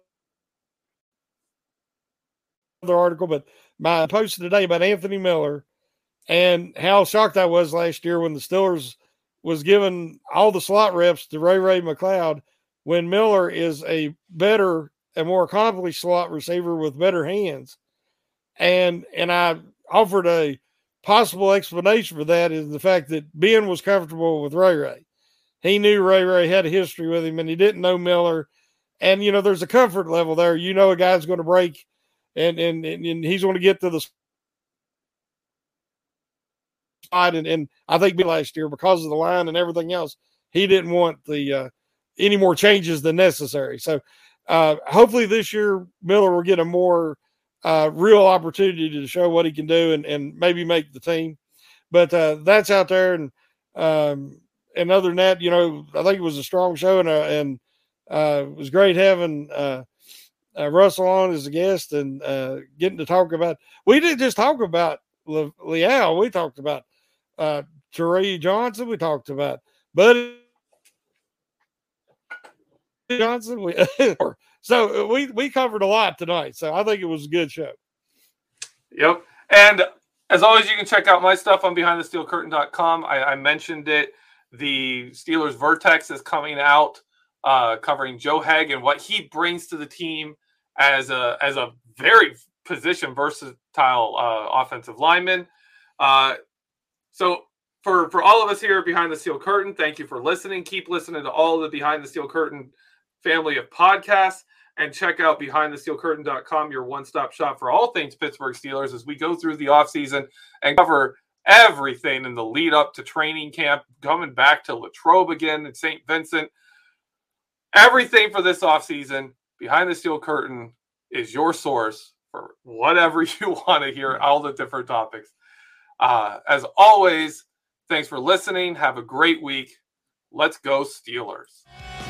Speaker 8: article, but my posted today about Anthony Miller and how shocked I was last year when the Steelers was given all the slot reps to Ray Ray McCloud when Miller is a better and more accomplished slot receiver with better hands. And and I offered a possible explanation for that is the fact that Ben was comfortable with Ray Ray. He knew Ray Ray had a history with him, and he didn't know Miller. And, you know, there's a comfort level there. You know a guy's going to break, and and, and he's going to get to the spot. And, and I think last year, because of the line and everything else, he didn't want the uh, any more changes than necessary. So uh, hopefully this year Miller will get a more uh, real opportunity to show what he can do and, and maybe make the team. But uh, that's out there. And um, and other than that, you know, I think it was a strong show, and uh, and uh, it was great having uh, uh, Russell on as a guest and uh, getting to talk about. We didn't just talk about Le- Leal. We talked about uh, Teree Johnson. We talked about Buddy Johnson. We, so we we covered a lot tonight. So I think it was a good show.
Speaker 7: Yep. And as always, you can check out my stuff on behind the steel curtain dot com. I, I mentioned it. The Steelers Vertex is coming out, uh, covering Joe Haeg and what he brings to the team as a as a very position versatile uh, offensive lineman. Uh, so for for all of us here behind the steel curtain, thank you for listening. Keep listening to all of the Behind the Steel Curtain family of podcasts, and check out behind the steel curtain dot com, your one-stop shop for all things Pittsburgh Steelers as we go through the offseason and cover everything in the lead up to training camp, coming back to Latrobe again in Saint Vincent. Everything for this offseason, Behind the Steel Curtain is your source for whatever you want to hear, all the different topics. Uh, as always, thanks for listening. Have a great week. Let's go Steelers.